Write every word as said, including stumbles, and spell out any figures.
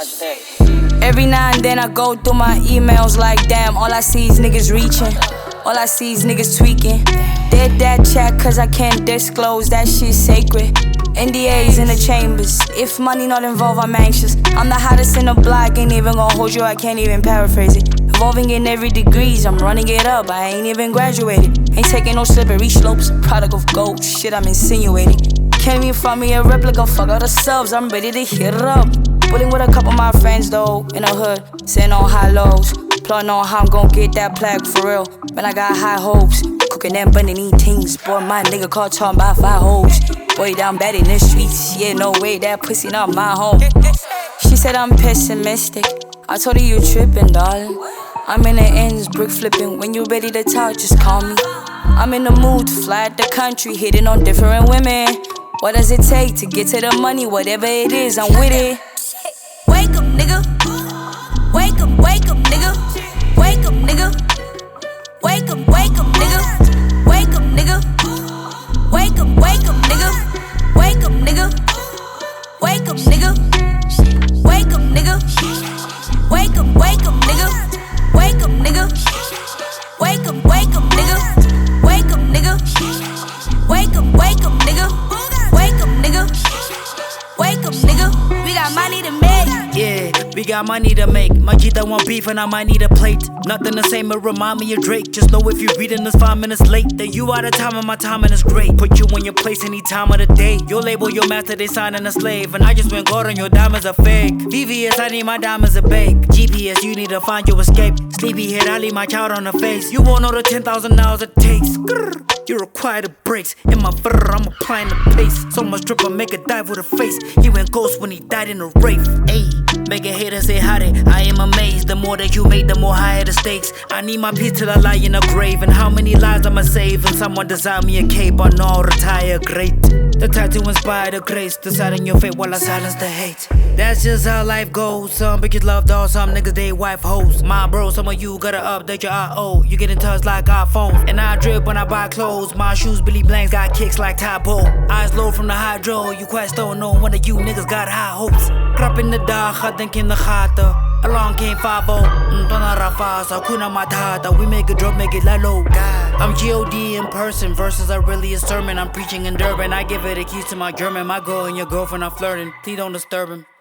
Every now and then I go through my emails like damn, all I see is niggas reaching, all I see is niggas tweaking. Did that chat cause I can't disclose, that shit's sacred. N D As in the chambers, if money not involved I'm anxious. I'm the hottest in the block, ain't even gonna hold you, I can't even paraphrase it. Evolving in every degrees, I'm running it up, I ain't even graduated. Ain't taking no slippery slopes, product of gold, shit I'm insinuating. Can't even find me a replica, fuck all the subs, I'm ready to hit it up. Pulling with a couple of my friends though, in the hood, sitting on high lows. Plotting on how I'm gon' get that plaque for real, but I got high hopes. Cooking them bunny things, boy my nigga caught talking about five hoes. Boy down bad in the streets, yeah no way, that pussy not my home. She said I'm pessimistic, I told her you trippin' darling. I'm in the ends, brick flipping, when you ready to talk just call me. I'm in the mood to fly at the country, hitting on different women. What does it take to get to the money, whatever it is, I'm with it. Wake up, nigga. Wake up, wake up, nigga. Wake up, nigga. Wake up, wake up, nigga. Wake up, nigga. Wake up, wake up, nigga. Wake up, nigga. Wake up, nigga. Wake up, nigga. Wake up, wake up, nigga. Wake up, nigga. Wake up, wake up, nigga. Wake up, nigga. Wake up, wake up, nigga. Wake up, nigga. Wake up, nigga. We got money to make. Yeah, we got money to make. My G that want beef and I might need a plate. Nothing to say, but remind me of Drake. Just know if you reading this five minutes late, that you out of time and my timing is great. Put you in your place any time of the day. Your label, your master, they signing a slave. And I just went gold on your diamonds are fake. V V S, I need my diamonds a bake. G P S, you need to find your escape. Sleepyhead, I leave my child on the face. You won't know the ten thousand hours it takes. You require the brakes. In my fur, I'm applying the pace. So much drip, I make a dive with a face. He went ghost when he died in a rape. Ayy, make a hater say howdy. I am amazed. The more that you make, the more higher the stakes. I need my peace till I lie in a grave. And how many lives I'ma save? And someone design me a cape, I know I'll retire great. The tattoo inspire the grace. Deciding your fate while I silence the hate. That's just how life goes. Some bitches love dolls, some niggas they wife hoes. My bro, some of you gotta update your I O. You get in touch like iPhones. And I drip when I buy clothes. My shoes Billy Blanks got kicks like Typo. Eyes low from the hydro. You quite don't know one of you niggas got high hopes. Krap in the dag, ga denk in de gaten. Along came five oh. Ntona Rafasa, Kuna Matata. We make it drop, make it lalo. I'm G O D in person. Verses are really a sermon. I'm preaching in Durban. I give it the keys to my German. My girl and your girlfriend are flirting. Please don't disturb him.